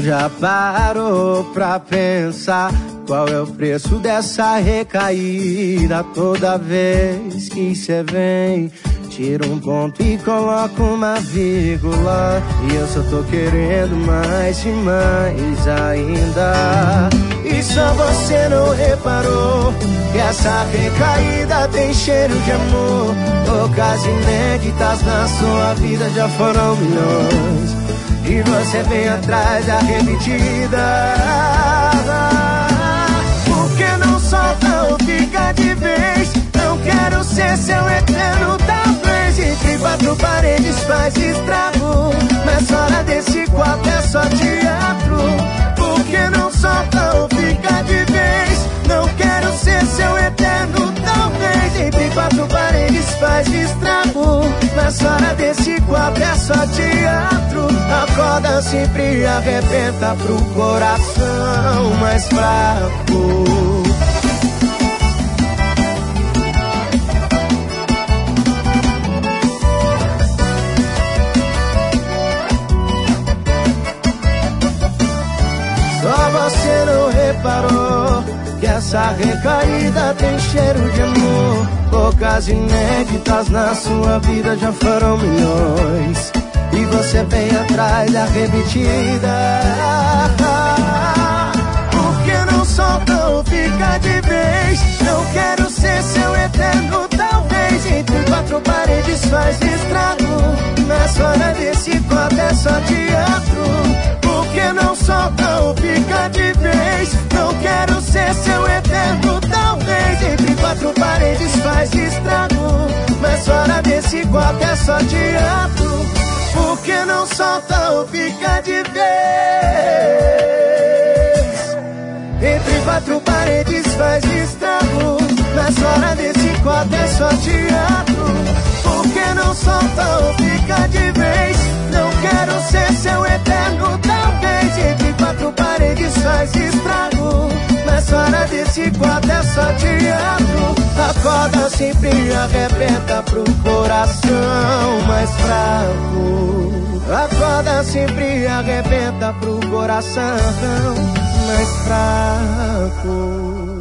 Já parou pra pensar qual é o preço dessa recaída? Toda vez que cê vem, tira um ponto e coloca uma vírgula. E eu só tô querendo mais e mais ainda. E só você não reparou que essa recaída tem cheiro de amor. Poucas inéditas na sua vida já foram milhões. E você vem atrás da repetida. Por que não solta ou fica de vez? Não quero ser seu eterno talvez. Entre quatro paredes faz estrago, mas fora desse quarto é só teatro. Por que não solta ou fica de vez? Não quero ser seu eterno talvez. Entre quatro paredes faz estrago, mas fora desse quarto é só teatro. Acorda sempre arrebenta pro coração mais fraco. Só você não reparou que essa recaída tem cheiro de amor. Poucas inéditas na sua vida já foram milhões. E você vem atrás da repetida. Por que não solta ou fica de vez? Não quero ser seu eterno talvez. Entre quatro paredes faz estrago, mas fora desse quarto é só teatro. Por que não solta ou fica de vez? Não quero ser seu eterno talvez. Entre quatro paredes faz estrago, mas fora desse quarto é só teatro. Por que não solta ou fica de vez? Entre quatro paredes faz estrago, mas fora desse quarto é só teatro. Por que não solta ou fica de vez? Não quero ser seu eterno talvez. Entre quatro paredes faz estrago, mas fora desse quarto é só teatro. Acorda sempre arrebenta pro coração mais fraco. Acorda sempre arrebenta pro coração mais fraco.